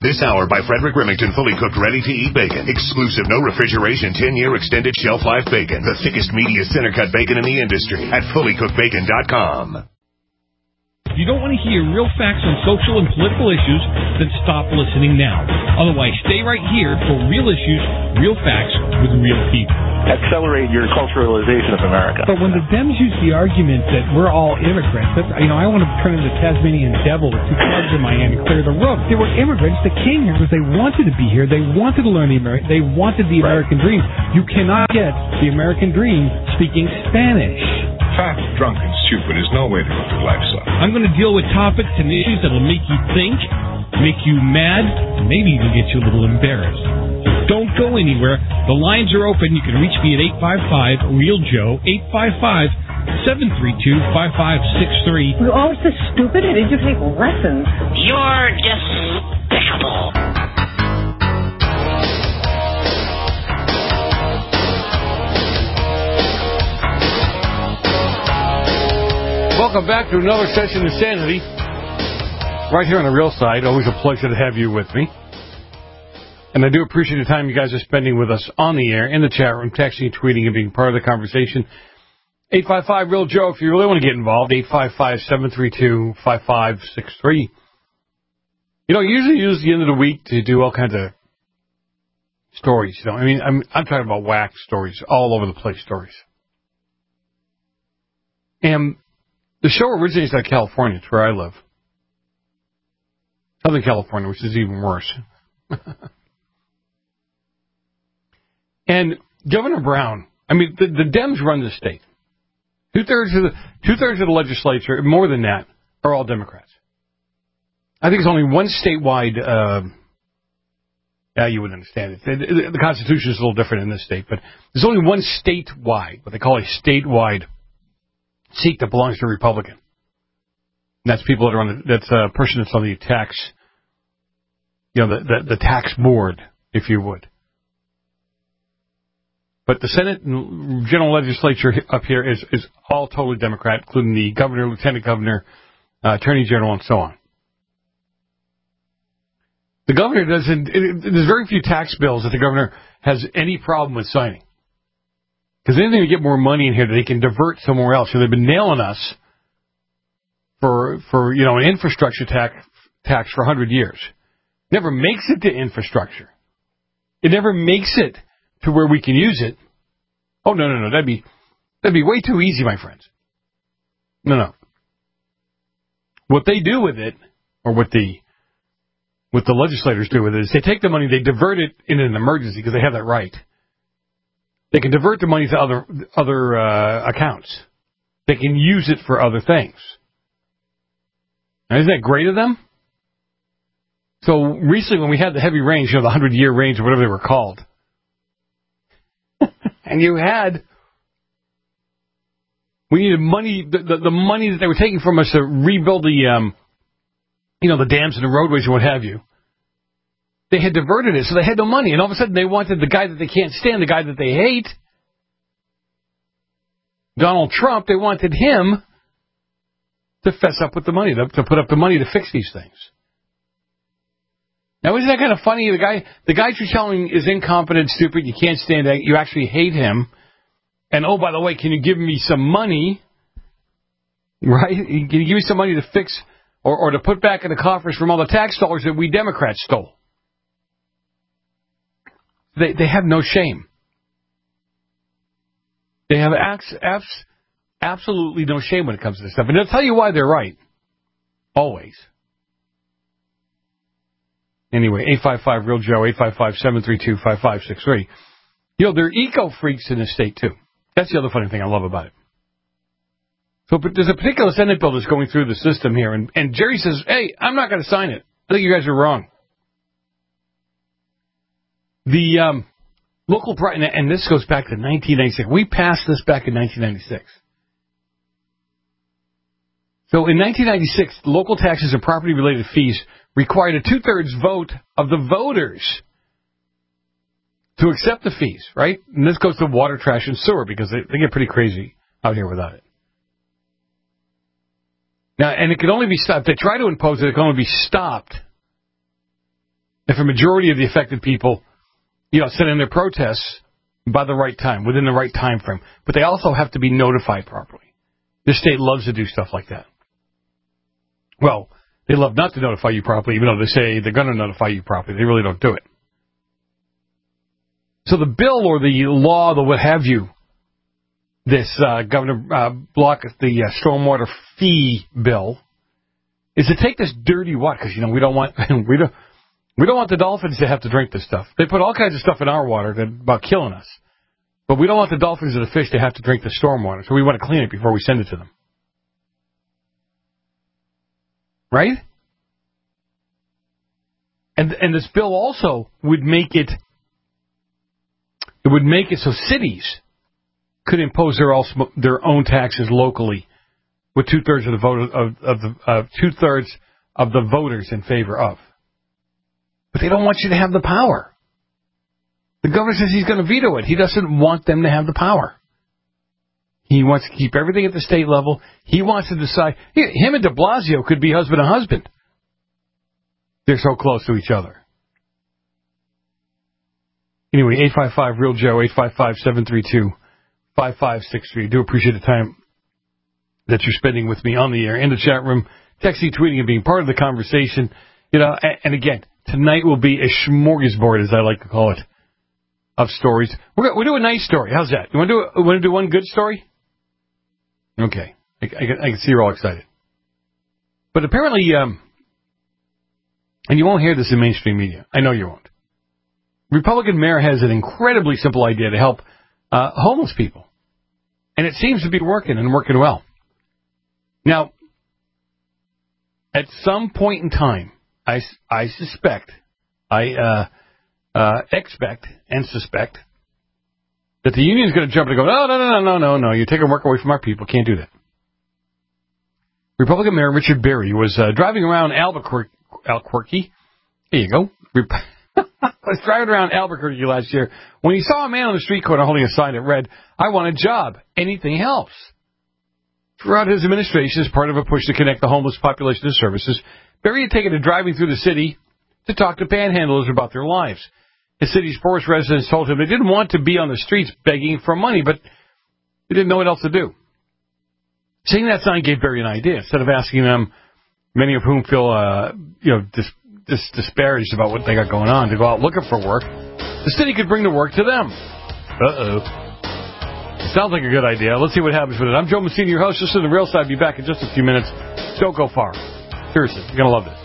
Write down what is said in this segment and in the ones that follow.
This hour by Frederick Remington, fully cooked, ready-to-eat bacon. Exclusive, no refrigeration, 10-year extended shelf life bacon. The thickest, meatiest center-cut bacon in the industry at fullycookedbacon.com. If you don't want to hear real facts on social and political issues, then stop listening now. Otherwise, stay right here for real issues, real facts with real people. Accelerate your culturalization of America. But when the Dems use the argument that we're all immigrants, I want to turn into the Tasmanian devil with two clubs in my hand and clear the road. They were immigrants that came here because they wanted to be here. They wanted to learn they wanted the American dream. You cannot get the American dream speaking Spanish. Fat, drunk, and stupid is no way to go through life, son. I'm going to deal with topics and issues that will make you think, make you mad, and maybe even get you a little embarrassed. So don't go anywhere. The lines are open. You can reach me at 855-REAL-JOE, 855-732-5563. You're always so stupid. Did you take lessons? You're despicable. Welcome back to another session of Insanity. Right here on the Real Side. Always a pleasure to have you with me. And I do appreciate the time you guys are spending with us on the air, in the chat room, texting, tweeting, and being part of the conversation. 855-REAL-JOE if you really want to get involved. 855-732-5563. You know, I usually use the end of the week to do all kinds of stories. You know, I mean, I'm talking about whack stories, all over the place stories. And the show originates out of California. It's where I live. Southern California, which is even worse. And Governor Brown, I mean, the Dems run the state. Two-thirds of the legislature, more than that, are all Democrats. I think it's only one statewide, you would understand it. The Constitution is a little different in this state, but there's only one statewide, what they call a statewide seat that belongs to a Republican. And that's people that are on that's a person that's on the tax, the tax board, if you would. But the Senate and general legislature up here is all totally Democrat, including the governor, lieutenant governor, attorney general, and so on. The governor there's very few tax bills that the governor has any problem with signing. Because anything to get more money in here that they can divert somewhere else. They've been nailing us for an infrastructure tax for 100 years. Never makes it to infrastructure. It never makes it to where we can use it. Oh, no. That'd be way too easy, my friends. No. What they do with it, or what the legislators do with it, is they take the money, they divert it in an emergency, because they have that right. They can divert the money to other accounts. They can use it for other things. Now, isn't that great of them? So recently when we had the heavy rains, the 100-year rains or whatever they were called, and we needed money, the money that they were taking from us to rebuild the dams and the roadways and what have you. They had diverted it, so they had no money. And all of a sudden, they wanted the guy that they can't stand, the guy that they hate, Donald Trump. They wanted him to fess up with the money, to put up the money to fix these things. Now, isn't that kind of funny? The guy you're telling is incompetent, stupid, you can't stand that, you actually hate him. And, oh, by the way, can you give me some money? Right? Can you give me some money to fix or to put back in the coffers from all the tax dollars that we Democrats stole? They have no shame. They have absolutely no shame when it comes to this stuff. And they'll tell you why they're right. Always. Anyway, 855-REAL-JOE, 855-732-5563. They're eco-freaks in this state, too. That's the other funny thing I love about it. So but there's a particular Senate bill that's going through the system here, and Jerry says, hey, I'm not going to sign it. I think you guys are wrong. The local pride, and this goes back to 1996. We passed this back in 1996. So in 1996, local taxes and property-related fees required a two-thirds vote of the voters to accept the fees, right? And this goes to water, trash, and sewer because they get pretty crazy out here without it. Now, and it can only be stopped. They try to impose it. It can only be stopped if a majority of the affected people, send in their protests by the right time, within the right time frame. But they also have to be notified properly. This state loves to do stuff like that. Well, they love not to notify you properly, even though they say they're going to notify you properly. They really don't do it. So the bill or the law, the what have you, this Governor Block, the stormwater fee bill, is to take this dirty water, because we don't want we don't want the dolphins to have to drink this stuff. They put all kinds of stuff in our water about killing us, but we don't want the dolphins or the fish to have to drink the stormwater, so we want to clean it before we send it to them. Right? And this bill also would make it so cities could impose their own taxes locally, with 2/3 of the voters in favor of. But they don't want you to have the power. The governor says he's going to veto it. He doesn't want them to have the power. He wants to keep everything at the state level. He wants to decide. Him and de Blasio could be husband and husband. They're so close to each other. Anyway, 855-REAL-JOE, 855-732-5563. I do appreciate the time that you're spending with me on the air, in the chat room, texting, tweeting, and being part of the conversation. And again, tonight will be a smorgasbord, as I like to call it, of stories. We'll do a nice story. How's that? You want to do one good story? Okay. I can see you're all excited. But apparently, and you won't hear this in mainstream media. I know you won't. Republican mayor has an incredibly simple idea to help homeless people. And it seems to be working well. Now, at some point in time, I expect and suspect that the union is going to jump and go, no, you're taking work away from our people. Can't do that. Republican Mayor Richard Berry was driving around Albuquerque. There you go. Was driving around Albuquerque last year when he saw a man on the street corner holding a sign that read, "I want a job. Anything helps." Throughout his administration, as part of a push to connect the homeless population to services, Berry had taken to driving through the city to talk to panhandlers about their lives. The city's poorest residents told him they didn't want to be on the streets begging for money, but they didn't know what else to do. Seeing that sign gave Berry an idea. Instead of asking them, many of whom feel disparaged about what they got going on, to go out looking for work, the city could bring the work to them. Sounds like a good idea. Let's see what happens with it. I'm Joe Messina, your host. This is The Real Side. I'll be back in just a few minutes. Don't go far. Seriously, you're going to love this.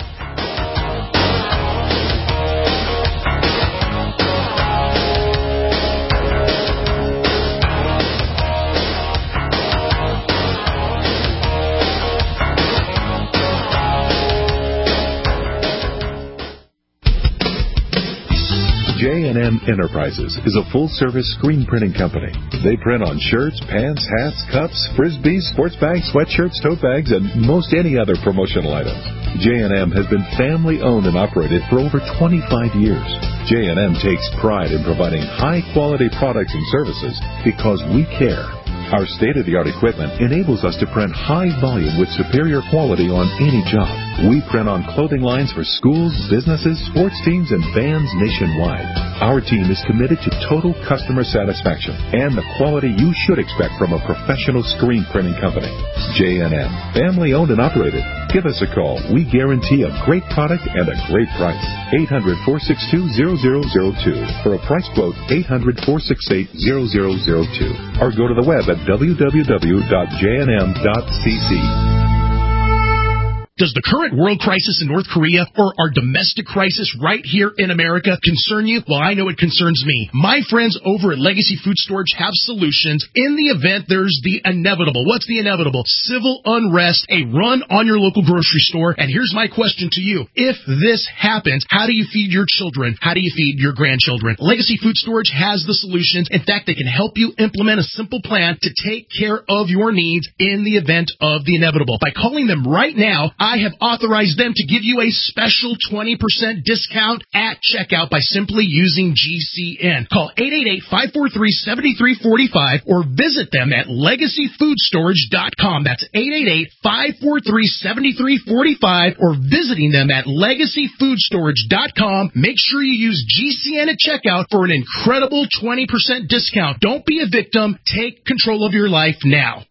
J&M Enterprises is a full-service screen printing company. They print on shirts, pants, hats, cups, frisbees, sports bags, sweatshirts, tote bags, and most any other promotional item. J&M has been family-owned and operated for over 25 years. J&M takes pride in providing high-quality products and services because we care. Our state-of-the-art equipment enables us to print high volume with superior quality on any job. We print on clothing lines for schools, businesses, sports teams, and bands nationwide. Our team is committed to total customer satisfaction and the quality you should expect from a professional screen printing company. J&M, family-owned and operated. Give us a call. We guarantee a great product and a great price. 800-462-0002. For a price quote, 800-468-0002. Or go to the web at www.jnm.cc. Does the current world crisis in North Korea or our domestic crisis right here in America concern you? Well, I know it concerns me. My friends over at Legacy Food Storage have solutions in the event there's the inevitable. What's the inevitable? Civil unrest, a run on your local grocery store. And here's my question to you. If this happens, how do you feed your children? How do you feed your grandchildren? Legacy Food Storage has the solutions. In fact, they can help you implement a simple plan to take care of your needs in the event of the inevitable. By calling them right now, I have authorized them to give you a special 20% discount at checkout by simply using GCN. Call 888-543-7345 or visit them at LegacyFoodStorage.com. That's 888-543-7345 or visiting them at LegacyFoodStorage.com. Make sure you use GCN at checkout for an incredible 20% discount. Don't be a victim. Take control of your life now.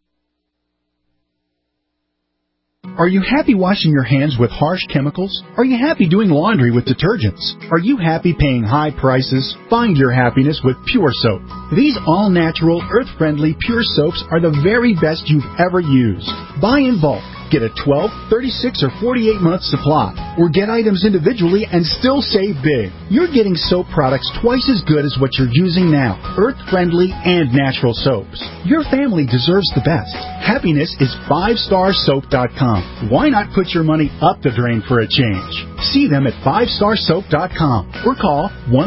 Are you happy washing your hands with harsh chemicals? Are you happy doing laundry with detergents? Are you happy paying high prices? Find your happiness with Pure Soap. These all-natural, earth-friendly Pure Soaps are the very best you've ever used. Buy in bulk. Get a 12, 36, or 48-month supply. Or get items individually and still save big. You're getting soap products twice as good as what you're using now. Earth-friendly and natural soaps. Your family deserves the best. Happiness is 5starsoap.com. Why not put your money up the drain for a change? See them at 5starsoap.com or call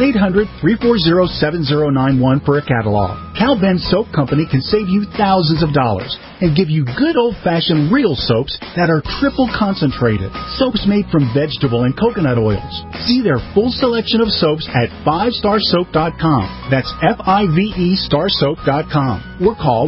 1-800-340-7091 for a catalog. Cal Ben Soap Company can save you thousands of dollars and give you good old-fashioned real soaps that are triple concentrated. Soaps made from vegetable and coconut oils. See their full selection of soaps at 5starsoap.com. That's F-I-V-E starsoap.com. Or call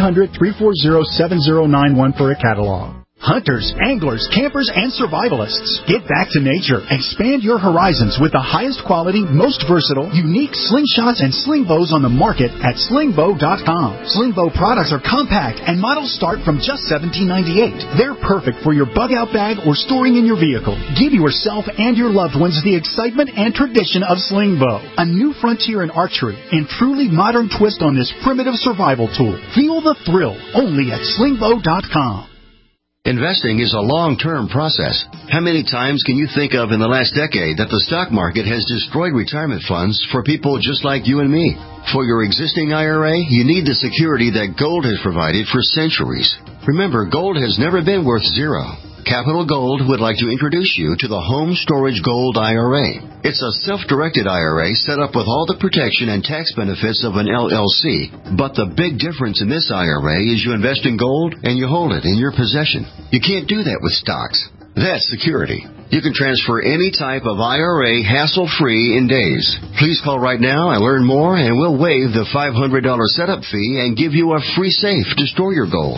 1-800-340-7091 for a catalog. Hunters, anglers, campers, and survivalists. Get back to nature. Expand your horizons with the highest quality, most versatile, unique slingshots and sling bows on the market at slingbow.com. Slingbow products are compact and models start from just $17.98. They're perfect for your bug-out bag or storing in your vehicle. Give yourself and your loved ones the excitement and tradition of Slingbow, a new frontier in archery and truly modern twist on this primitive survival tool. Feel the thrill only at slingbow.com. Investing is a long-term process. How many times can you think of in the last decade that the stock market has destroyed retirement funds for people just like you and me? For your existing IRA, you need the security that gold has provided for centuries. Remember, gold has never been worth zero. Capital Gold would like to introduce you to the Home Storage Gold IRA. It's a self-directed IRA set up with all the protection and tax benefits of an LLC. But the big difference in this IRA is you invest in gold and you hold it in your possession. You can't do that with stocks. That's security. You can transfer any type of IRA hassle-free in days. Please call right now and learn more, and we'll waive the $500 setup fee and give you a free safe to store your gold.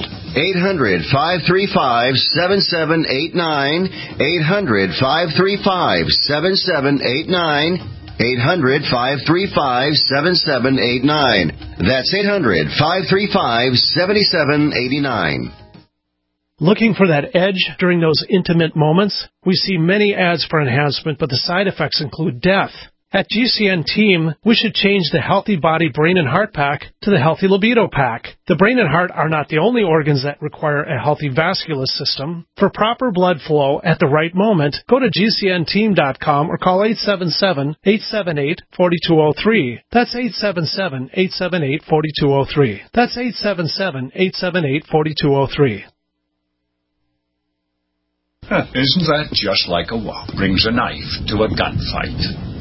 800-535-7789. 800-535-7789. 800-535-7789. That's 800-535-7789. Looking for that edge during those intimate moments? We see many ads for enhancement, but the side effects include death. At GCN Team, we should change the Healthy Body Brain and Heart Pack to the Healthy Libido Pack. The brain and heart are not the only organs that require a healthy vascular system. For proper blood flow at the right moment, go to GCNteam.com or call 877-878-4203. That's 877-878-4203. That's 877-878-4203. Isn't that just like a walk? Brings a knife to a gunfight.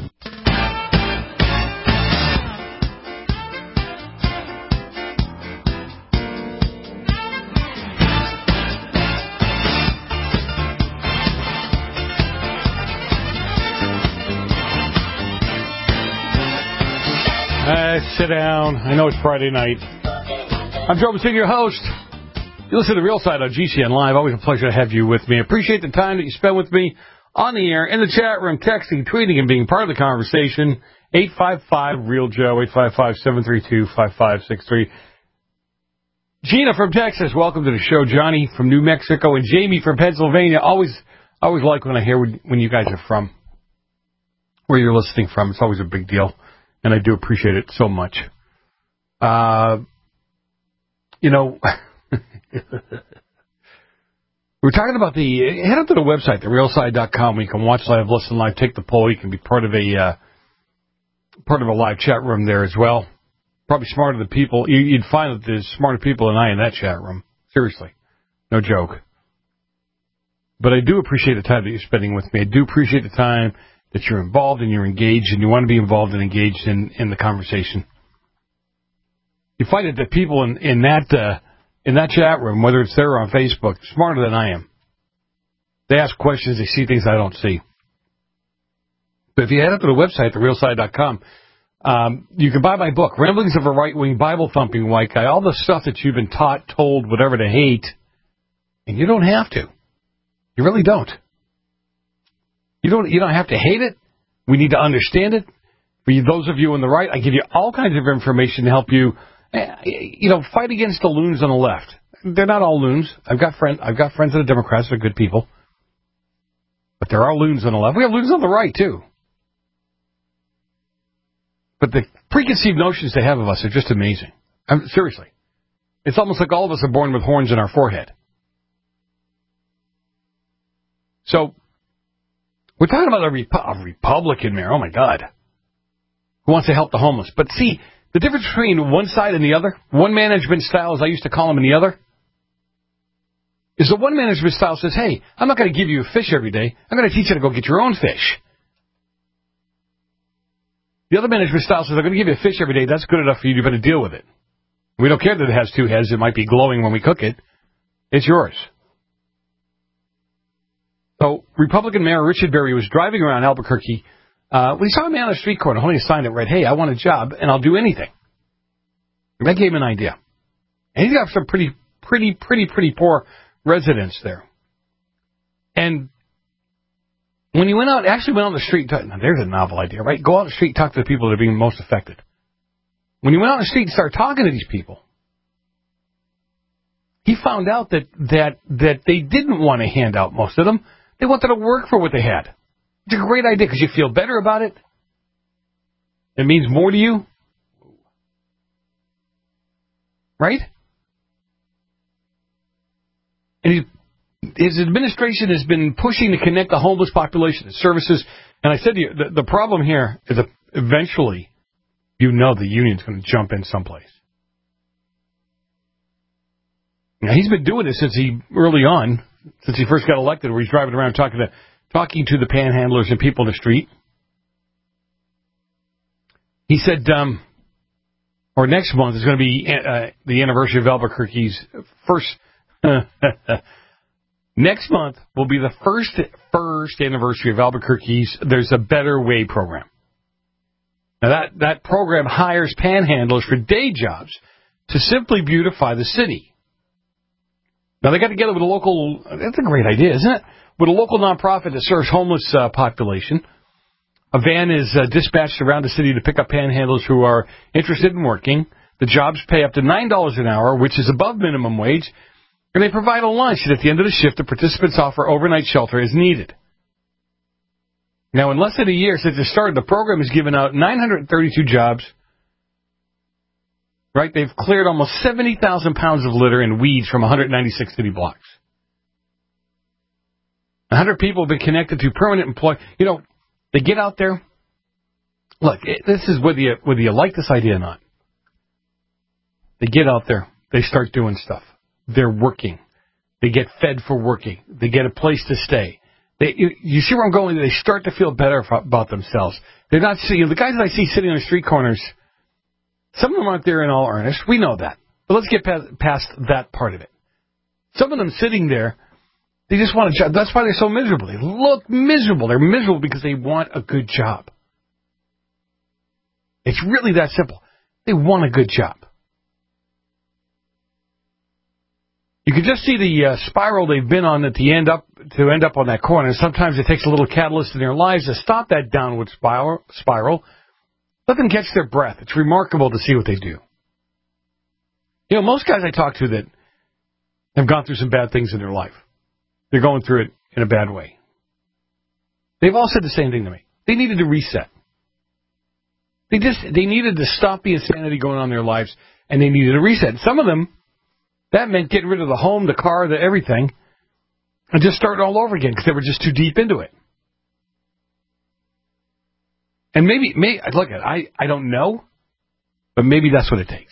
Sit down. I know it's Friday night. I'm Joe Messina, your host. You listen to The Real Side on GCN Live. Always a pleasure to have you with me. Appreciate the time that you spend with me on the air, in the chat room, texting, tweeting, and being part of the conversation. 855-REAL-JOE, 855-732-5563. Gina from Texas, welcome to the show. Johnny from New Mexico and Jamie from Pennsylvania. Always like when I hear when you guys are from, where you're listening from. It's always a big deal, and I do appreciate it so much. We're talking about head up to the website, therealside.com, where you can watch live, listen live, take the poll. You can be part of a live chat room there as well. Probably smarter than people. You'd find that there's smarter people than I in that chat room. Seriously. No joke. But I do appreciate the time that you're spending with me. I do appreciate the time that you're involved and you're engaged and you want to be involved and engaged in the conversation. You find that the people in that chat room, whether it's there or on Facebook, smarter than I am. They ask questions. They see things I don't see. But if you head up to the website, therealside.com, you can buy my book, Ramblings of a Right-Wing Bible-Thumping White Guy, all the stuff that you've been taught, told, whatever to hate, and you don't have to. You really don't. You don't have to hate it. We need to understand it. For those of you on the right, I give you all kinds of information to help you, fight against the loons on the left. They're not all loons. I've got friends of the Democrats that are good people. But there are loons on the left. We have loons on the right, too. But the preconceived notions they have of us are just amazing. Seriously. It's almost like all of us are born with horns in our forehead. So, we're talking about a Republican mayor. Oh, my God. Who wants to help the homeless. But see, the difference between one side and the other, one management style, as I used to call them, and the other, is the one management style says, hey, I'm not going to give you a fish every day. I'm going to teach you to go get your own fish. The other management style says, I'm going to give you a fish every day. That's good enough for you. You better deal with it. We don't care that it has two heads. It might be glowing when we cook it. It's yours. So, Republican Mayor Richard Berry was driving around Albuquerque when he saw a man on a street corner holding a sign that read, hey, I want a job, and I'll do anything. And that gave him an idea. And he's got some pretty poor residents there. And when he went on the street, now there's a novel idea, right? Go out on the street and talk to the people that are being most affected. When he went on the street and started talking to these people, he found out that they didn't want to hand out most of them. They wanted to work for what they had. It's a great idea because you feel better about it. It means more to you. Right? And his administration has been pushing to connect the homeless population to services. And I said to you, the problem here is that eventually, the union's going to jump in someplace. Now, he's been doing this since he first got elected, where he's driving around talking to the panhandlers and people in the street. He said, or next month is going to be the anniversary of Albuquerque's first. Next month will be the first anniversary of Albuquerque's There's a Better Way program. Now that program hires panhandlers for day jobs to simply beautify the city. Now they got together with a local. That's a great idea, isn't it? With a local nonprofit that serves homeless population. A van is dispatched around the city to pick up panhandlers who are interested in working. The jobs pay up to $9 an hour, which is above minimum wage. And they provide a lunch, and at the end of the shift, the participants offer overnight shelter as needed. Now, in less than a year since it started, the program has given out 932 jobs. Right? They've cleared almost 70,000 pounds of litter and weeds from 196 city blocks. 100 people have been connected to permanent employment. They get out there. Look, this is whether you like this idea or not. They get out there. They start doing stuff. They're working. They get fed for working. They get a place to stay. You see where I'm going? They start to feel better about themselves. They're not seeing the guys that I see sitting on the street corners. Some of them aren't there in all earnest. We know that. But let's get past that part of it. Some of them sitting there, they just want a job. That's why they're so miserable. They look miserable. They're miserable because they want a good job. It's really that simple. They want a good job. You can just see the spiral they've been on to end up on that corner. Sometimes it takes a little catalyst in their lives to stop that downward spiral. Let them catch their breath. It's remarkable to see what they do. Most guys I talk to that have gone through some bad things in their life, they're going through it in a bad way. They've all said the same thing to me. They needed to reset. They needed to stop the insanity going on in their lives, and they needed a reset. And some of them, that meant getting rid of the home, the car, the everything, and just starting all over again because they were just too deep into it. And maybe look, I don't know, but maybe that's what it takes.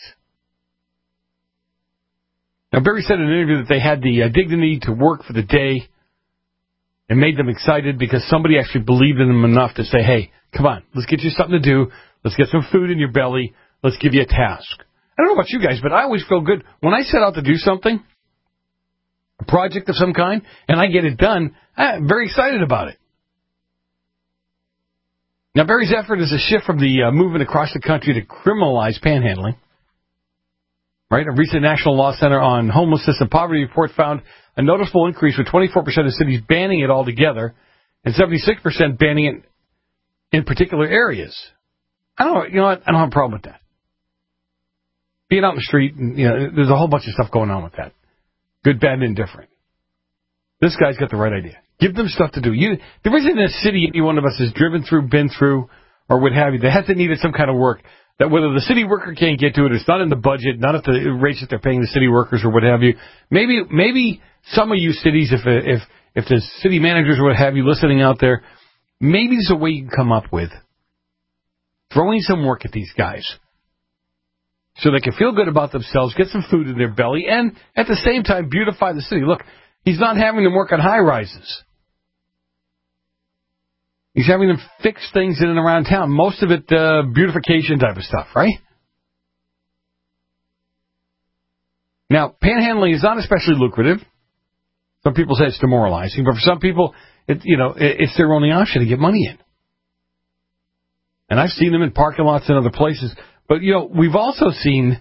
Now, Barry said in an interview that they had the dignity to work for the day and made them excited because somebody actually believed in them enough to say, hey, come on, let's get you something to do. Let's get some food in your belly. Let's give you a task. I don't know about you guys, but I always feel good. When I set out to do something, a project of some kind, and I get it done, I'm very excited about it. Now, Barry's effort is a shift from the movement across the country to criminalize panhandling. Right? A recent National Law Center on Homelessness and Poverty report found a noticeable increase with 24% of cities banning it altogether and 76% banning it in particular areas. I don't have a problem with that. Being out in the street, and, there's a whole bunch of stuff going on with that. Good, bad, and indifferent. This guy's got the right idea. Give them stuff to do. There isn't a city any one of us has driven through, been through, or what have you that hasn't needed some kind of work. That whether the city worker can't get to it, it's not in the budget, not at the rates that they're paying the city workers or what have you. Maybe some of you cities, if the city managers or what have you listening out there, maybe there's a way you can come up with throwing some work at these guys so they can feel good about themselves, get some food in their belly, and at the same time beautify the city. Look, he's not having them work on high-rises. He's having them fix things in and around town. Most of it beautification type of stuff, right? Now, panhandling is not especially lucrative. Some people say it's demoralizing, but for some people, it's their only option to get money in. And I've seen them in parking lots and other places. But, we've also seen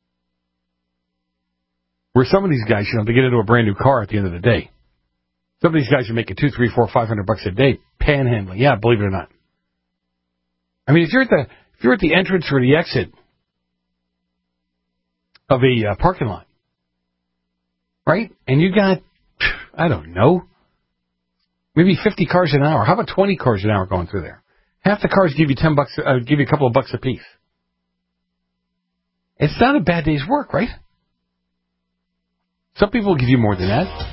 where some of these guys, they get into a brand new car at the end of the day. Some of these guys are making $200, $300, $400, $500 a day panhandling. Yeah, believe it or not. I mean, if you're at the entrance or the exit of a parking lot, right? And you got, I don't know, maybe 50 cars an hour. How about 20 cars an hour going through there? Half the cars give you $10, give you a couple of bucks a piece. It's not a bad day's work, right? Some people will give you more than that.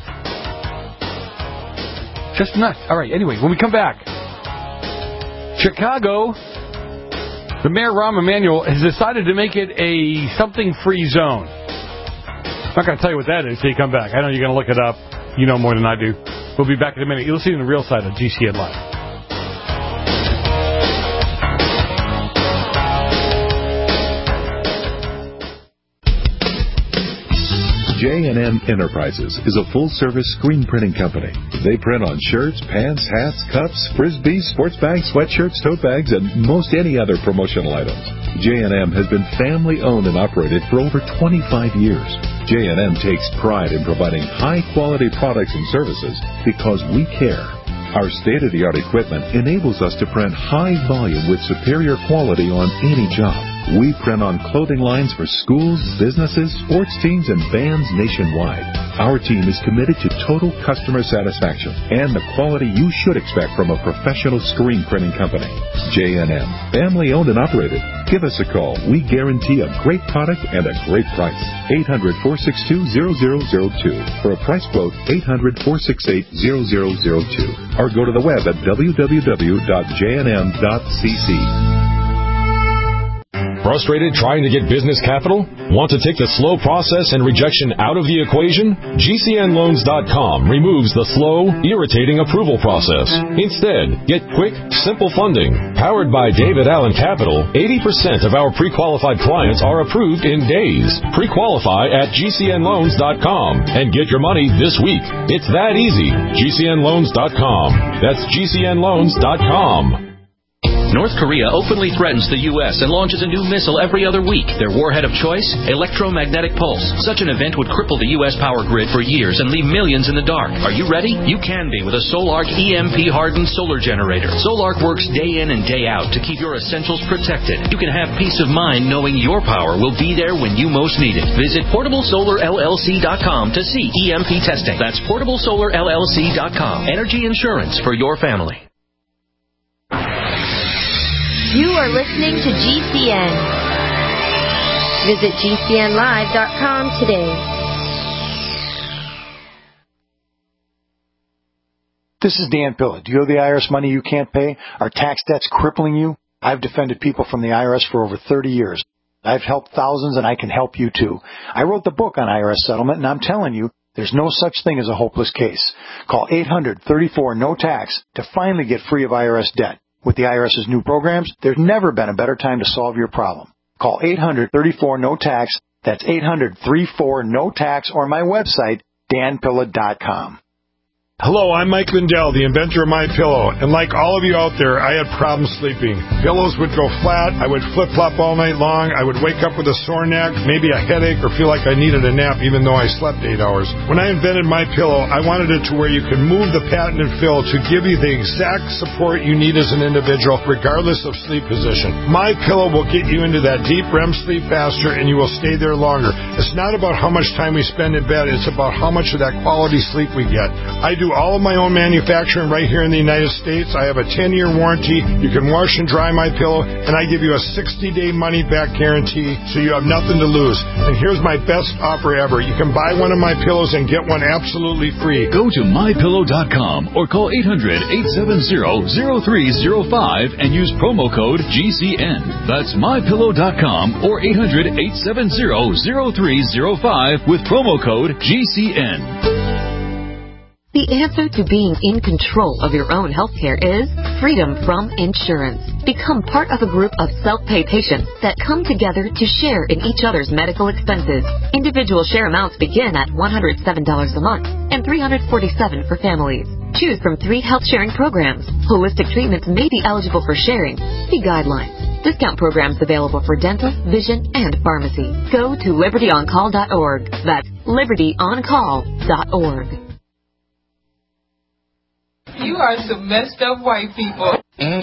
Just nuts. All right, anyway, when we come back, Chicago, the Mayor Rahm Emanuel has decided to make it a something-free zone. I'm not going to tell you what that is until you come back. I know you're going to look it up. You know more than I do. We'll be back in a minute. You'll see it on the real side of GCN Live. J&M Enterprises is a full-service screen printing company. They print on shirts, pants, hats, cups, frisbees, sports bags, sweatshirts, tote bags, and most any other promotional items. J&M has been family-owned and operated for over 25 years. J&M takes pride in providing high-quality products and services because we care. Our state-of-the-art equipment enables us to print high volume with superior quality on any job. We print on clothing lines for schools, businesses, sports teams, and bands nationwide. Our team is committed to total customer satisfaction and the quality you should expect from a professional screen printing company. J&M, family-owned and operated. Give us a call. We guarantee a great product and a great price. 800-462-0002. For a price quote, 800-468-0002. Or go to the web at www.jnm.cc. Frustrated trying to get business capital? Want to take the slow process and rejection out of the equation? GCNloans.com removes the slow, irritating approval process. Instead, get quick, simple funding. Powered by David Allen Capital, 80% of our pre-qualified clients are approved in days. Pre-qualify at GCNloans.com and get your money this week. It's that easy. GCNloans.com. That's GCNloans.com. North Korea openly threatens the U.S. and launches a new missile every other week. Their warhead of choice? Electromagnetic pulse. Such an event would cripple the U.S. power grid for years and leave millions in the dark. Are you ready? You can be with a Solarc EMP-hardened solar generator. Solarc works day in and day out to keep your essentials protected. You can have peace of mind knowing your power will be there when you most need it. Visit PortableSolarLLC.com to see EMP testing. That's PortableSolarLLC.com. Energy insurance for your family. You are listening to GCN. Visit GCNlive.com today. This is Dan Pilla. Do you owe the IRS money you can't pay? Are tax debts crippling you? I've defended people from the IRS for over 30 years. I've helped thousands, and I can help you too. I wrote the book on IRS settlement, and I'm telling you, there's no such thing as a hopeless case. Call 800-34-NO-TAX to finally get free of IRS debt. With the IRS's new programs, there's never been a better time to solve your problem. Call 800-34-NO-TAX. That's 800-34-NO-TAX, or my website, danpilla.com. Hello, I'm Mike Lindell, the inventor of MyPillow, and like all of you out there, I had problems sleeping. Pillows would go flat, I would flip-flop all night long, I would wake up with a sore neck, maybe a headache, or feel like I needed a nap even though I slept 8 hours. When I invented MyPillow, I wanted it to where you could move the patented fill to give you the exact support you need as an individual, regardless of sleep position. MyPillow will get you into that deep REM sleep faster, and you will stay there longer. It's not about how much time we spend in bed, it's about how much of that quality sleep we get. I do all of my own manufacturing right here in the United States. I have a 10-year warranty. You can wash and dry my pillow, and I give you a 60-day money-back guarantee, so you have nothing to lose. And here's my best offer ever. You can buy one of my pillows and get one absolutely free. Go to MyPillow.com or call 800-870-0305 and use promo code GCN. That's MyPillow.com or 800-870-0305 with promo code GCN. The answer to being in control of your own healthcare is freedom from insurance. Become part of a group of self-pay patients that come together to share in each other's medical expenses. Individual share amounts begin at $107 a month and $347 for families. Choose from 3 health sharing programs. Holistic treatments may be eligible for sharing. See guidelines. Discount programs available for dental, vision, and pharmacy. Go to libertyoncall.org. That's libertyoncall.org. You are some messed up white people.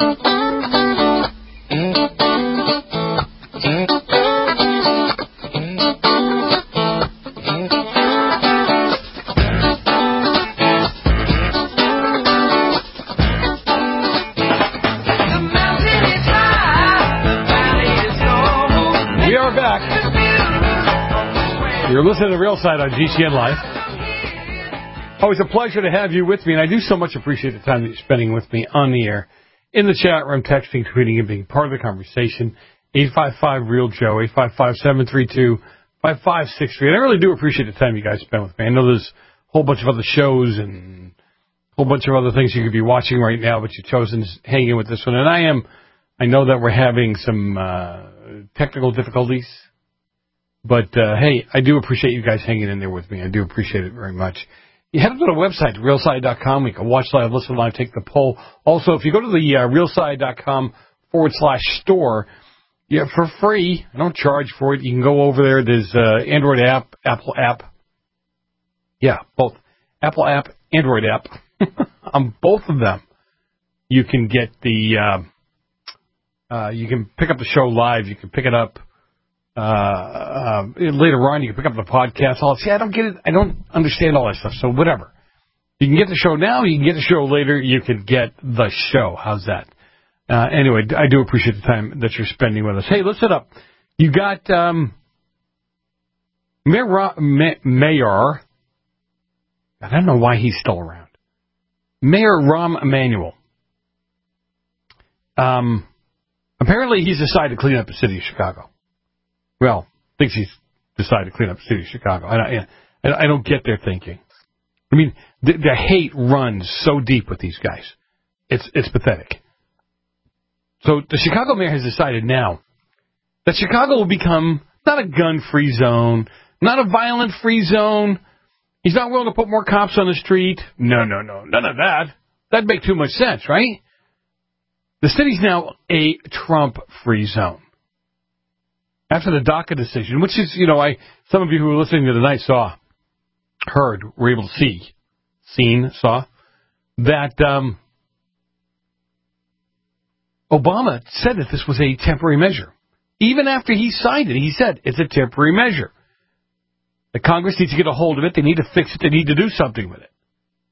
We are back. You're listening to Real Side on GCN Live. Always a pleasure to have you with me, and I do so much appreciate the time that you're spending with me on the air, in the chat room, texting, tweeting, and being part of the conversation. 855-REAL-JOE, 855-732-5563. And I really do appreciate the time you guys spend with me. I know there's a whole bunch of other shows and a whole bunch of other things you could be watching right now, but you've chosen to hang in with this one. And I know that we're having some technical difficulties, but hey, I do appreciate you guys hanging in there with me. I do appreciate it very much. You head up to the website, realside.com. You can watch live, listen live, take the poll. Also, if you go to the realside.com/store, for free, I don't charge for it. You can go over there. There's Android app, Apple app. Yeah, both. Apple app, Android app. On both of them, you can get you can pick up the show live. You can pick it up. Later on, you can pick up the podcast. I don't get it. I don't understand all that stuff. So whatever. You can get the show now. You can get the show later. You can get the show. How's that? Anyway, I do appreciate the time that you're spending with us. Hey, listen up. You got Mayor. I don't know why he's still around. Mayor Rahm Emanuel. Apparently, he's decided to clean up the city of Chicago. Well, thinks he's decided to clean up the city of Chicago. I don't get their thinking. I mean, the hate runs so deep with these guys. It's pathetic. So the Chicago mayor has decided now that Chicago will become not a gun-free zone, not a violent-free zone. He's not willing to put more cops on the street. No, none of that. That'd make too much sense, right? The city's now a Trump-free zone. After the DACA decision, which is, some of you who were listening to tonight were able to saw, that Obama said that this was a temporary measure. Even after he signed it, he said it's a temporary measure. The Congress needs to get a hold of it. They need to fix it. They need to do something with it.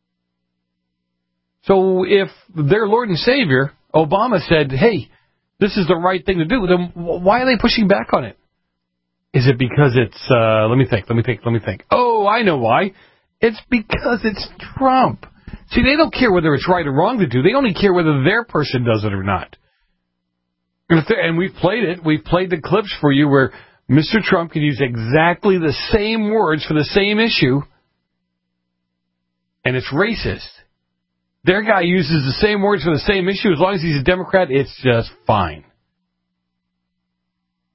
So if their Lord and Savior, Obama, said, hey, this is the right thing to do, then why are they pushing back on it? Is it because it's, let me think. Oh, I know why. It's because it's Trump. See, they don't care whether it's right or wrong to do. They only care whether their person does it or not. And we've played it. We've played the clips for you where Mr. Trump can use exactly the same words for the same issue, and it's racist. Their guy uses the same words for the same issue. As long as he's a Democrat, it's just fine.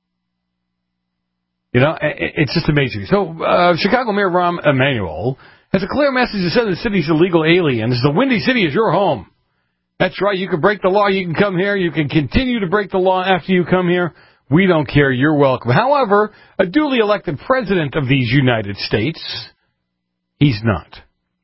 It's just amazing. So, Chicago Mayor Rahm Emanuel has a clear message that says the city's illegal aliens. The Windy City is your home. That's right. You can break the law. You can come here. You can continue to break the law after you come here. We don't care. You're welcome. However, a duly elected president of these United States, he's not.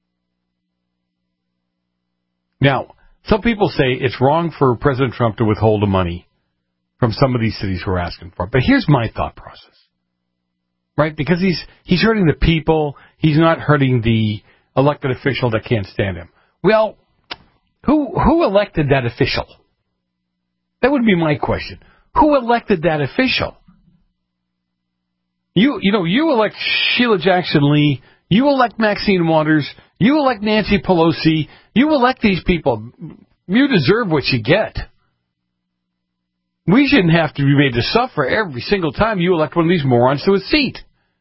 Now, some people say it's wrong for President Trump to withhold the money from some of these cities who are asking for it. But here's my thought process. Right? Because he's hurting the people. He's not hurting the elected official that can't stand him. Well, who elected that official? That would be my question. Who elected that official? You elect Sheila Jackson Lee. You elect Maxine Waters. You elect Nancy Pelosi. You elect these people. You deserve what you get. We shouldn't have to be made to suffer every single time you elect one of these morons to a seat.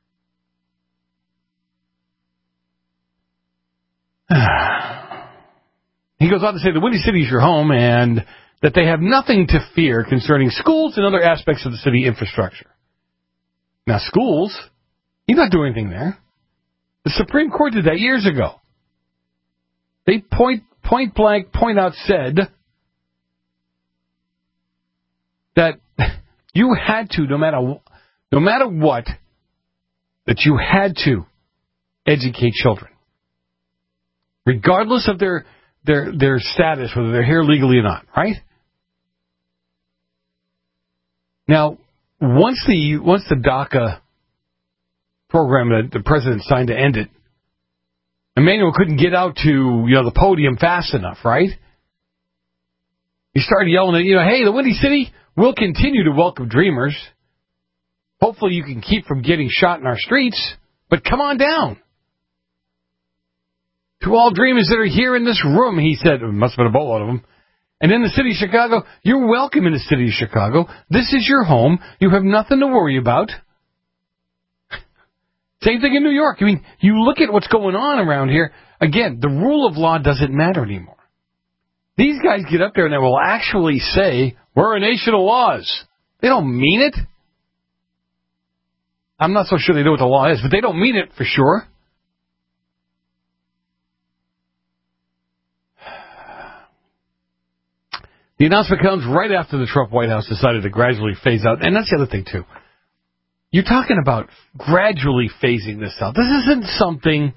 He goes on to say the Windy City is your home and that they have nothing to fear concerning schools and other aspects of the city infrastructure. Now, schools, he's not doing anything there. The Supreme Court did that years ago. They point out said that you had to, no matter what, that you had to educate children, regardless of their status, whether they're here legally or not, right? Now, once the DACA program that the president signed to end it, Emmanuel couldn't get out to the podium fast enough, right? He started yelling at hey, the Windy City will continue to welcome dreamers. Hopefully, you can keep from getting shot in our streets, but come on down. To all dreamers that are here in this room, he said, it must have been a boatload of them. And in the city of Chicago, you're welcome in the city of Chicago. This is your home. You have nothing to worry about. Same thing in New York. I mean, you look at what's going on around here. Again, the rule of law doesn't matter anymore. These guys get up there and they will actually say, we're a nation of laws. They don't mean it. I'm not so sure they know what the law is, but they don't mean it for sure. The announcement comes right after the Trump White House decided to gradually phase out. And that's the other thing, too. You're talking about gradually phasing this out. This isn't something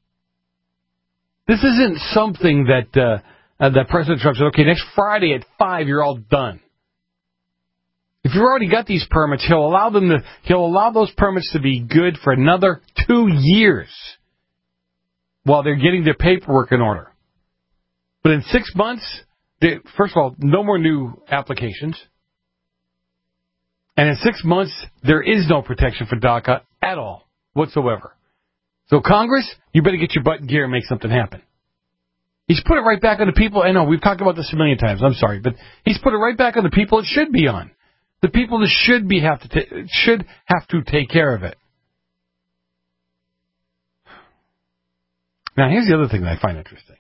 that President Trump said, okay, next Friday at 5, you're all done. If you've already got these permits, he'll allow those permits to be good for another 2 years while they're getting their paperwork in order. But in 6 months, first of all, no more new applications. And in 6 months, there is no protection for DACA at all, whatsoever. So Congress, you better get your butt in gear and make something happen. He's put it right back on the people. I know, we've talked about this a million times. I'm sorry. But he's put it right back on the people it should be on. The people that should have to take care of it. Now, here's the other thing that I find interesting.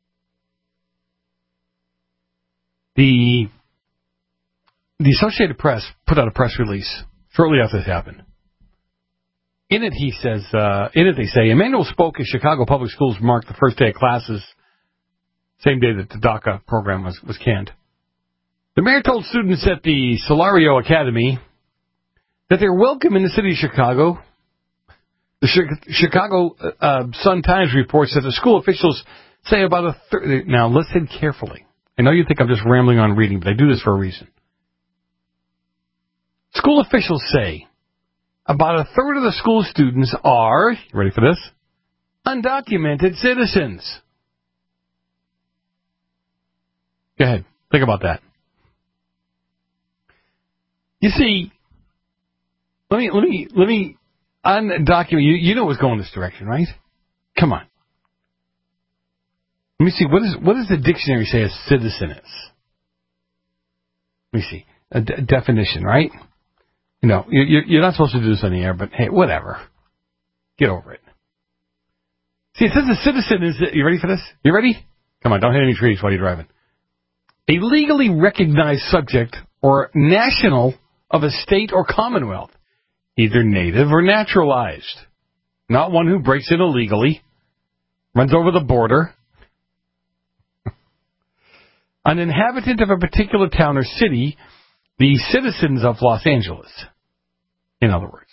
The Associated Press put out a press release shortly after this happened. In it, they say, Emmanuel spoke as Chicago Public Schools marked the first day of classes, same day that the DACA program was canned. The mayor told students at the Solario Academy that they're welcome in the city of Chicago. The Chicago Sun-Times reports that the school officials say about a third. Now, listen carefully. I know you think I'm just rambling on reading, but I do this for a reason. School officials say about a third of the school students are, you ready for this, undocumented citizens. Go ahead. Think about that. You see, let me undocumented. You know what's going this direction, right? Come on. Let me see. What does the dictionary say a citizen is? Let me see. A definition, right? You're not supposed to do this on the air, but hey, whatever. Get over it. See, it says a citizen is. You ready for this? You ready? Come on, don't hit any trees while you're driving. A legally recognized subject or national of a state or commonwealth, either native or naturalized. Not one who breaks in illegally. runs over the border. An inhabitant of a particular town or city, the citizens of Los Angeles, in other words.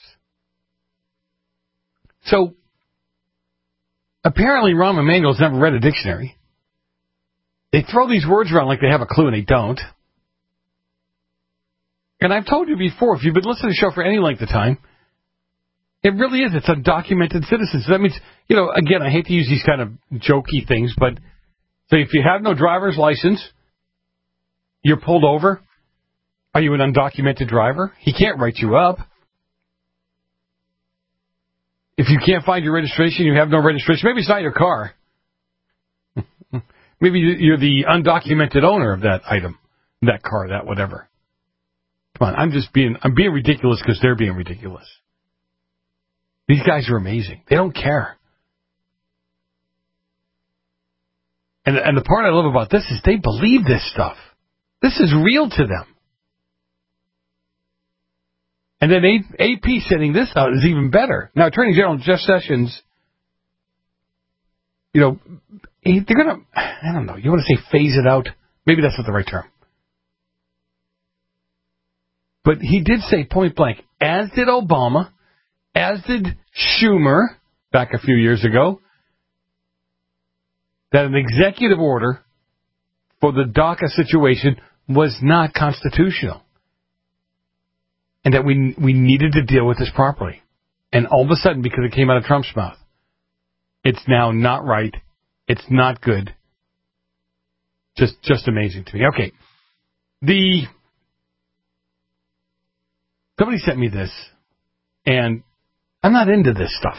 So, apparently Rahm Emanuel's never read a dictionary. They throw these words around like they have a clue, and they don't. And I've told you before, if you've been listening to the show for any length of time, it really is. It's undocumented citizens. So that means, again, I hate to use these kind of jokey things, but so if you have no driver's license, you're pulled over. Are you an undocumented driver? He can't write you up. If you can't find your registration, you have no registration. Maybe it's not your car. Maybe you're the undocumented owner of that item, that car, that whatever. Come on, I'm being ridiculous because they're being ridiculous. These guys are amazing. They don't care. And the part I love about this is they believe this stuff. This is real to them. And then AP sending this out is even better. Now, Attorney General Jeff Sessions, they're going to, I don't know, you want to say phase it out? Maybe that's not the right term. But he did say point blank, as did Obama, as did Schumer back a few years ago, that an executive order for the DACA situation was not constitutional. And that we needed to deal with this properly. And all of a sudden, because it came out of Trump's mouth, it's now not right. It's not good. Just amazing to me. Okay. Somebody sent me this, and I'm not into this stuff.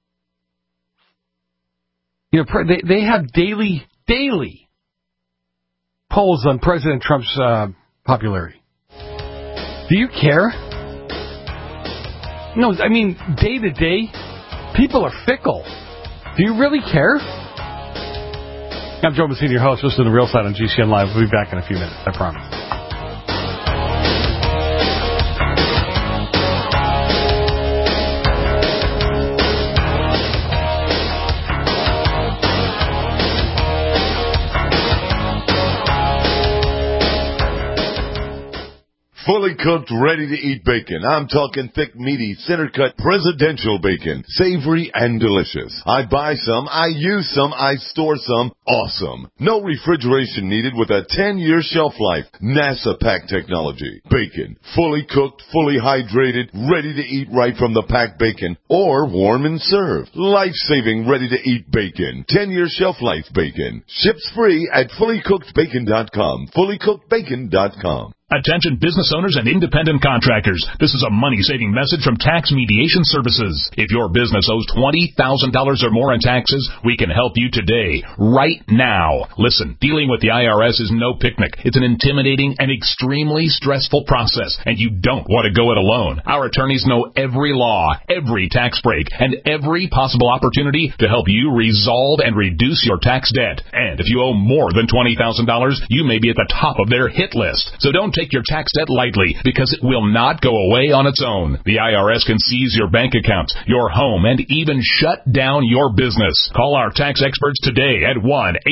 They have daily polls on President Trump's popularity. Do you care? No, I mean, day to day, people are fickle. Do you really care? I'm Joe Messina, your host. Listen to The Real Side on GCN Live. We'll be back in a few minutes, I promise. Fully cooked, ready-to-eat bacon. I'm talking thick, meaty, center-cut, presidential bacon. Savory and delicious. I buy some, I use some, I store some. Awesome. No refrigeration needed with a 10-year shelf life. NASA pack technology. Bacon. Fully cooked, fully hydrated, ready to eat right from the packed bacon. Or warm and served. Life-saving, ready-to-eat bacon. 10-year shelf life bacon. Ships free at fullycookedbacon.com. Fullycookedbacon.com. Attention business owners and independent contractors. This is a money-saving message from Tax Mediation Services. If your business owes $20,000 or more in taxes, we can help you today, right now. Listen, dealing with the IRS is no picnic. It's an intimidating and extremely stressful process, and you don't want to go it alone. Our attorneys know every law, every tax break, and every possible opportunity to help you resolve and reduce your tax debt. And if you owe more than $20,000, you may be at the top of their hit list. So don't take your tax debt lightly, because it will not go away on its own. The IRS can seize your bank accounts, your home, and even shut down your business. Call our tax experts today at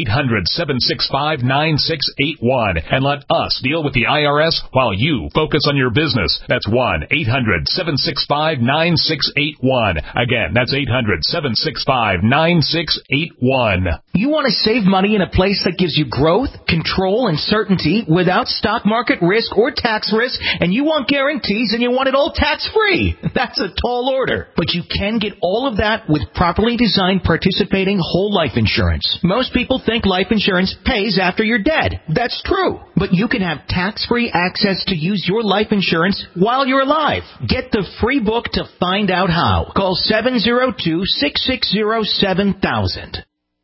1-800-765-9681 and let us deal with the IRS while you focus on your business. That's 1-800-765-9681. Again, that's 800-765-9681. You want to save money in a place that gives you growth, control, and certainty without stock market risk or tax risk, and you want guarantees and you want it all tax-free. That's a tall order. But you can get all of that with properly designed participating whole life insurance. Most people think life insurance pays after you're dead. That's true. But you can have tax-free access to use your life insurance while you're alive. Get the free book to find out how. Call 702-660-7000.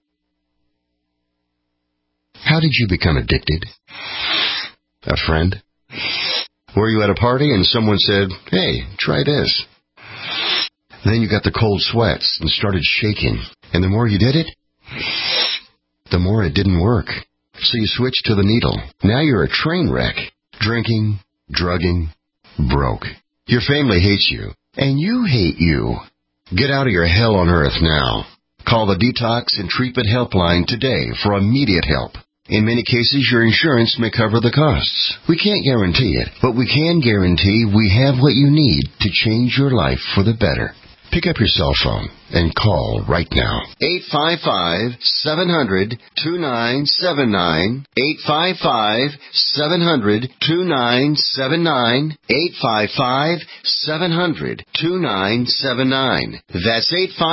How did you become addicted? A friend? Were you at a party and someone said, "Hey, try this"? Then you got the cold sweats and started shaking. And the more you did it, the more it didn't work. So you switched to the needle. Now you're a train wreck. Drinking, drugging, broke. Your family hates you. And you hate you. Get out of your hell on earth now. Call the Detox and Treatment Helpline today for immediate help. In many cases, your insurance may cover the costs. We can't guarantee it, but we can guarantee we have what you need to change your life for the better. Pick up your cell phone and call right now. 855-700-2979. 855-700-2979. 855-700-2979. That's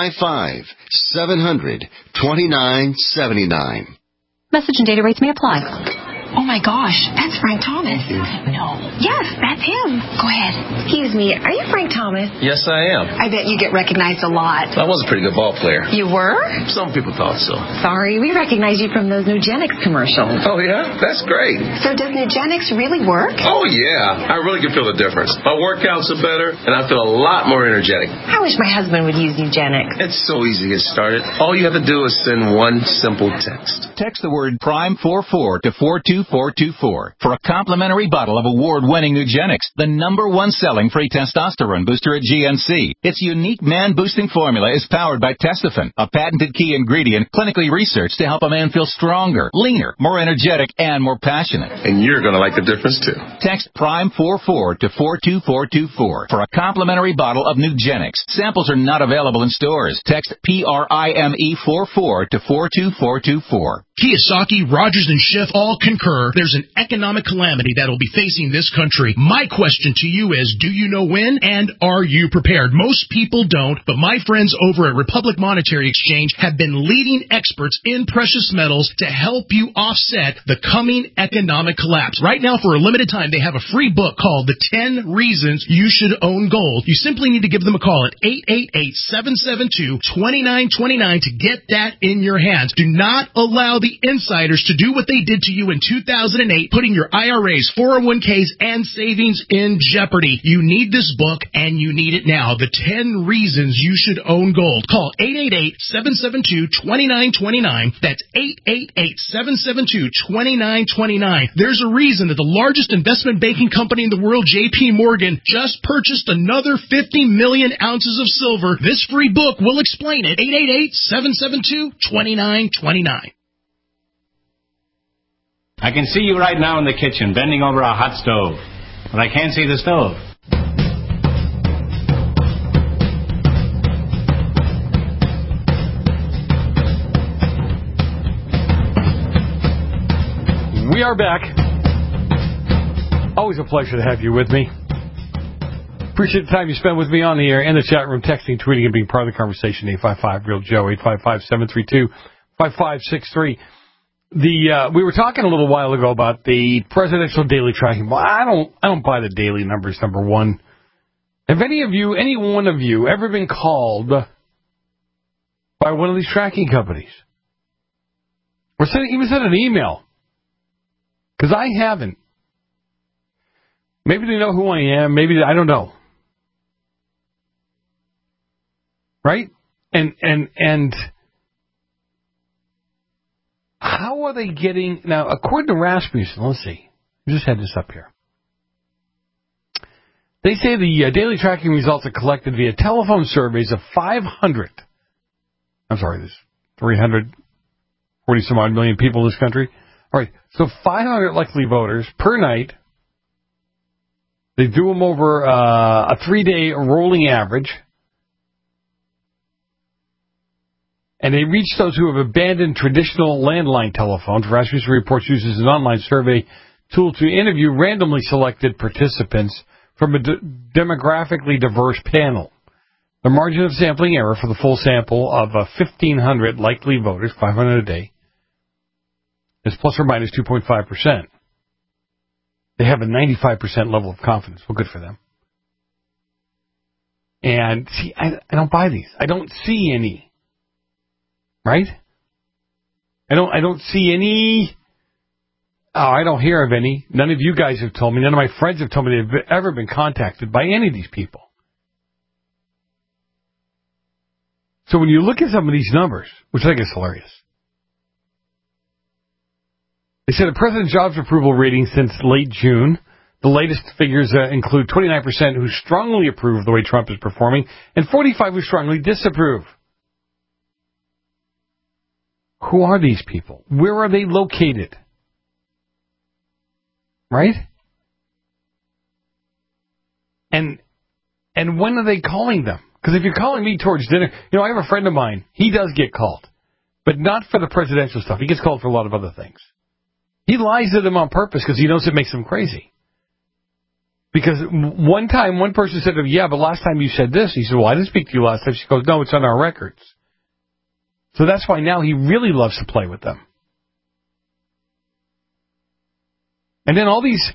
855-700-2979. Message and data rates may apply. Oh my gosh, that's Frank Thomas. No. Yes, that's him. Go ahead. Excuse me, are you Frank Thomas? Yes, I am. I bet you get recognized a lot. I was a pretty good ball player. You were? Some people thought so. Sorry, we recognize you from those Nugenix commercials. Oh, yeah? That's great. So does Nugenix really work? Oh, yeah. I really can feel the difference. My workouts are better, and I feel a lot more energetic. I wish my husband would use Nugenix. It's so easy to get started. All you have to do is send one simple text. Text the word PRIME44 to 42424 for a complimentary bottle of award-winning Nugenix, the #1 selling free testosterone booster at GNC. Its unique man-boosting formula is powered by Testofen, a patented key ingredient clinically researched to help a man feel stronger, leaner, more energetic, and more passionate. And you're going to like the difference, too. Text PRIME44 to 42424 for a complimentary bottle of Nugenix. Samples are not available in stores. Text PRIME44 to 42424. Kiyosaki, Rogers, and Schiff all concur there's an economic calamity that will be facing this country. My question to you is, do you know when, and are you prepared? Most people don't, but my friends over at Republic Monetary Exchange have been leading experts in precious metals to help you offset the coming economic collapse. Right now, for a limited time, they have a free book called The 10 Reasons You Should Own Gold. You simply need to give them a call at 888-772-2929 to get that in your hands. Do not allow the insiders to do what they did to you in 2008, putting your IRAs, 401ks, and savings in jeopardy. You need this book, and you need it now. The 10 Reasons You Should Own Gold. Call 888-772-2929. That's 888-772-2929. There's a reason that the largest investment banking company in the world, J.P. Morgan, just purchased another 50 million ounces of silver. This free book will explain it. 888-772-2929. I can see you right now in the kitchen, bending over a hot stove. But I can't see the stove. We are back. Always a pleasure to have you with me. Appreciate the time you spend with me on the air and the chat room, texting, tweeting, and being part of the conversation. 855-REAL-JOE, 855-732-5563. We were talking a little while ago about the presidential daily tracking. Well, I don't buy the daily numbers, number one. Have any one of you, ever been called by one of these tracking companies? Or even sent an email? Because I haven't. Maybe they know who I am. Maybe I don't know. Right? And how are they getting... Now, according to Rasmussen, let's see. I just had this up here. They say the daily tracking results are collected via telephone surveys of 340-some-odd million people in this country. All right, so 500 likely voters per night. They do them over a 3-day rolling average. And they reach those who have abandoned traditional landline telephones. Rasmussen Reports uses an online survey tool to interview randomly selected participants from a demographically diverse panel. The margin of sampling error for the full sample of 1,500 likely voters, 500 a day, is plus or minus 2.5%. They have a 95% level of confidence. Well, good for them. And see, I don't buy these. I don't see any. Right? I don't see any. Oh, I don't hear of any. None of you guys have told me. None of my friends have told me they've ever been contacted by any of these people. So when you look at some of these numbers, which I think is hilarious, they said a president's jobs approval rating since late June. The latest figures include 29% who strongly approve of the way Trump is performing and 45% who strongly disapprove. Who are these people? Where are they located? Right? And when are they calling them? Because if you're calling me towards dinner, I have a friend of mine. He does get called, but not for the presidential stuff. He gets called for a lot of other things. He lies to them on purpose because he knows it makes them crazy. Because one time, one person said to him, yeah, but last time you said this. He said, well, I didn't speak to you last time. She goes, no, it's on our records. So that's why now he really loves to play with them. And then all these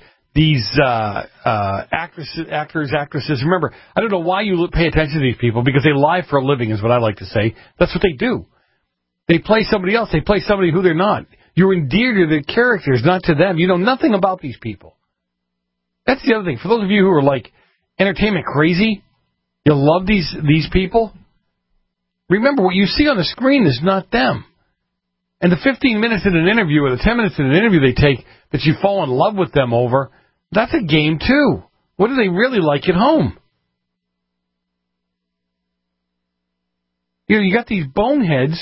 actresses, remember, I don't know why you pay attention to these people, because they lie for a living is what I like to say. That's what they do. They play somebody else. They play somebody who they're not. You're endeared to the characters, not to them. You know nothing about these people. That's the other thing. For those of you who are like entertainment crazy, you love these people. Remember, what you see on the screen is not them. And the 15 minutes in an interview or the 10 minutes in an interview they take that you fall in love with them over, that's a game too. What do they really like at home? You got these boneheads.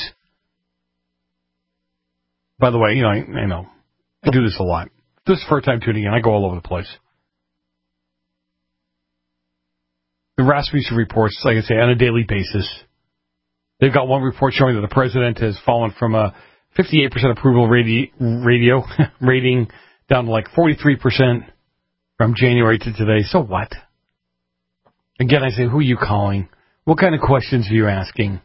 By the way, I know. I do this a lot. This is the first time tuning in. I go all over the place. The Rasmussen reports, like I say, on a daily basis. They've got one report showing that the president has fallen from a 58% approval rating down to like 43% from January to today. So what? Again, I say, who are you calling? What kind of questions are you asking?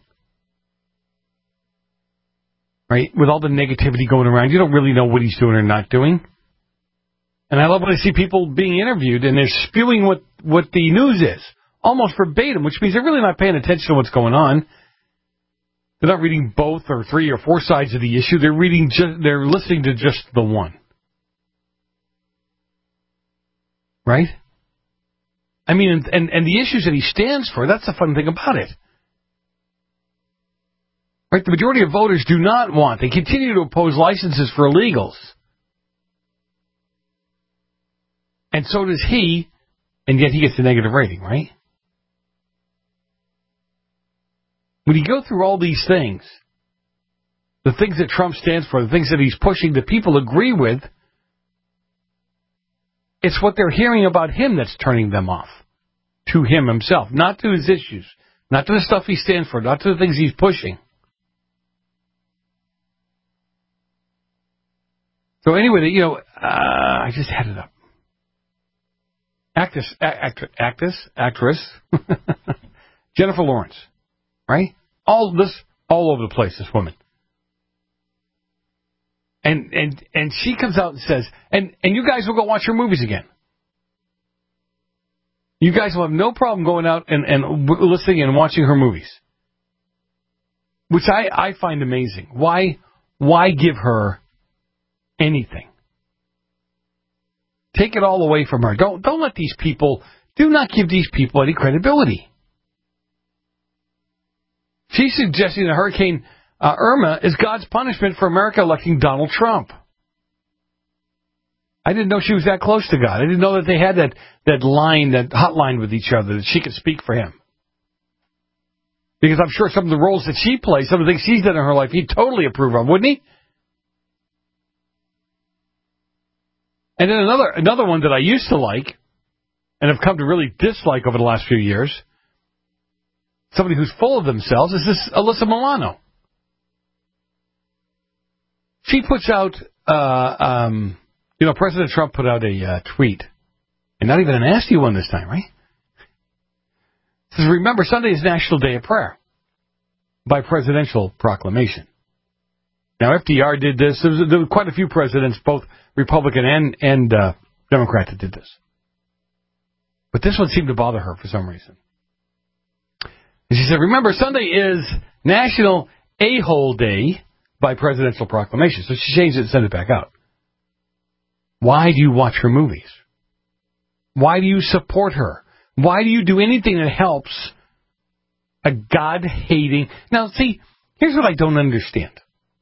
Right? With all the negativity going around, you don't really know what he's doing or not doing. And I love when I see people being interviewed and they're spewing what the news is, almost verbatim, which means they're really not paying attention to what's going on. They're not reading both or three or four sides of the issue. They're listening to just the one. Right? I mean, and the issues that he stands for, that's the fun thing about it. Right? The majority of voters do not want, they continue to oppose licenses for illegals. And so does he, and yet he gets a negative rating, right? When you go through all these things, the things that Trump stands for, the things that he's pushing that people agree with, it's what they're hearing about him that's turning them off to him himself, not to his issues, not to the stuff he stands for, not to the things he's pushing. So anyway, I just had it up. Actress, Jennifer Lawrence, right? All over the place, this woman. And she comes out and says, and you guys will go watch her movies again. You guys will have no problem going out and listening and watching her movies. Which I find amazing. Why give her anything? Take it all away from her. Don't let these people, do not give these people any credibility. She's suggesting that Hurricane Irma is God's punishment for America electing Donald Trump. I didn't know she was that close to God. I didn't know that they had that hotline with each other, that she could speak for him. Because I'm sure some of the roles that she plays, some of the things she's done in her life, he'd totally approve of, wouldn't he? And then another one that I used to like, and have come to really dislike over the last few years, somebody who's full of themselves, is this Alyssa Milano. She puts out, President Trump put out a tweet, and not even a nasty one this time, right? It says, remember, Sunday is National Day of Prayer by presidential proclamation. Now, FDR did this. There were quite a few presidents, both Republican and Democrat, that did this. But this one seemed to bother her for some reason. And she said, remember, Sunday is National A-Hole Day by presidential proclamation. So she changed it and sent it back out. Why do you watch her movies? Why do you support her? Why do you do anything that helps a God-hating... Now, see, here's what I don't understand.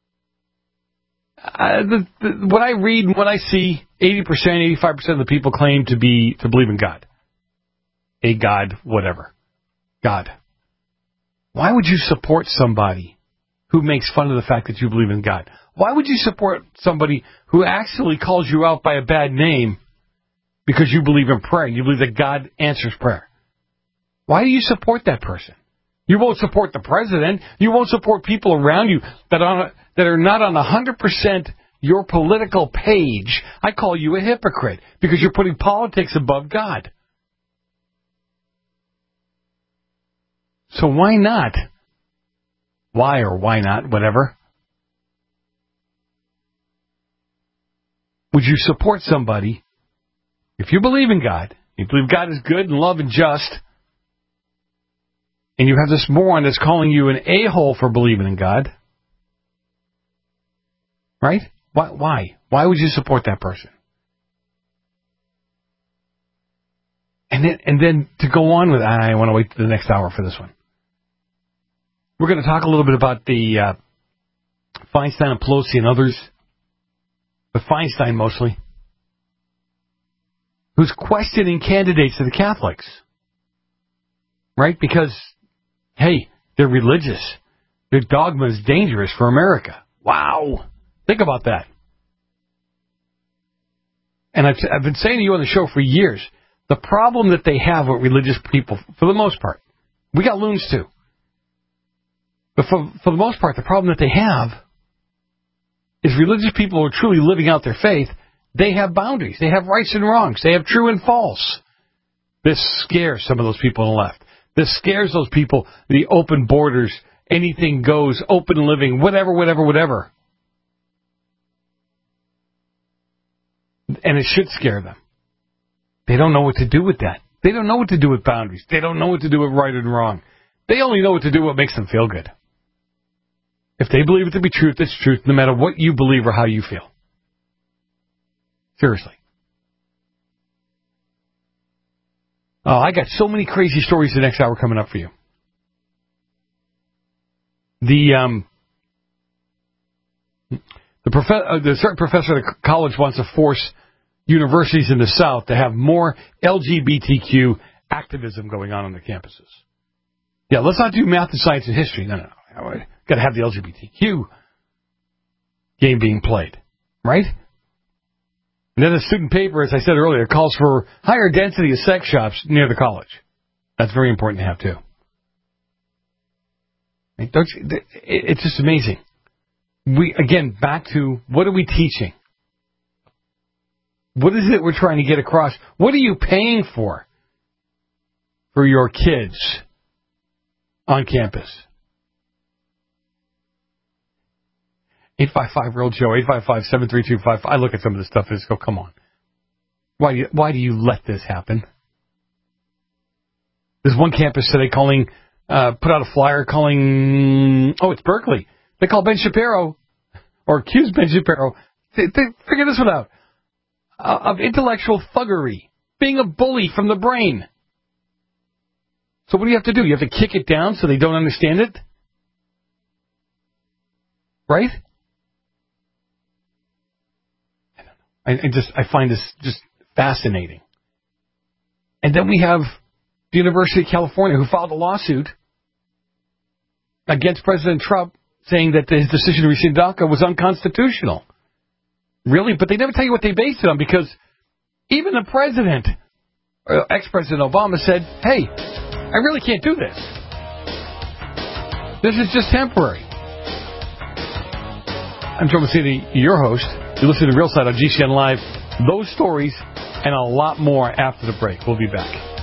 What I read, what I see, 80%, 85% of the people claim to believe in God. A God, whatever. God. Why would you support somebody who makes fun of the fact that you believe in God? Why would you support somebody who actually calls you out by a bad name because you believe in prayer and you believe that God answers prayer? Why do you support that person? You won't support the president. You won't support people around you that are not on 100% your political page. I call you a hypocrite because you're putting politics above God. So why not? Why or why not, whatever. Would you support somebody, if you believe in God, you believe God is good and love and just, and you have this moron that's calling you an a-hole for believing in God, right? Why? Why would you support that person? And then to go on with, I want to wait to the next hour for this one. We're going to talk a little bit about the Feinstein and Pelosi and others, but Feinstein mostly, who's questioning candidates of the Catholics, right? Because, hey, they're religious. Their dogma is dangerous for America. Wow. Think about that. And I've been saying to you on the show for years, the problem that they have with religious people, for the most part, we got loons too, but for the most part, the problem that they have is religious people who are truly living out their faith, they have boundaries. They have rights and wrongs. They have true and false. This scares some of those people on the left. This scares those people, the open borders, anything goes, open living, whatever. And it should scare them. They don't know what to do with that. They don't know what to do with boundaries. They don't know what to do with right and wrong. They only know what to do what makes them feel good. If they believe it to be truth, it's truth, no matter what you believe or how you feel. Seriously. Oh, I got so many crazy stories the next hour coming up for you. The certain professor at a college wants to force universities in the South to have more LGBTQ activism going on their campuses. Yeah, let's not do math and science and history. No. Got to have the LGBTQ game being played, right? And then the student paper, as I said earlier, calls for higher density of sex shops near the college. That's very important to have, too. It's just amazing. Again, back to, what are we teaching? What is it we're trying to get across? What are you paying for your kids on campus? 855-REAL Joe, 855-7325. I look at some of this stuff and just go, come on. Why do you let this happen? There's one campus today put out a flyer calling, it's Berkeley. They call Ben Shapiro, or accuse Ben Shapiro, figure this one out, of intellectual thuggery, being a bully from the brain. So what do you have to do? You have to kick it down so they don't understand it? Right? I find this just fascinating. And then we have the University of California, who filed a lawsuit against President Trump, saying that his decision to rescind DACA was unconstitutional. Really? But they never tell you what they based it on, because even the president, ex-President Obama, said, hey, I really can't do this. This is just temporary. I'm Joe Messina, your host. You're listening to Real Side on GCN Live. Those stories and a lot more after the break. We'll be back.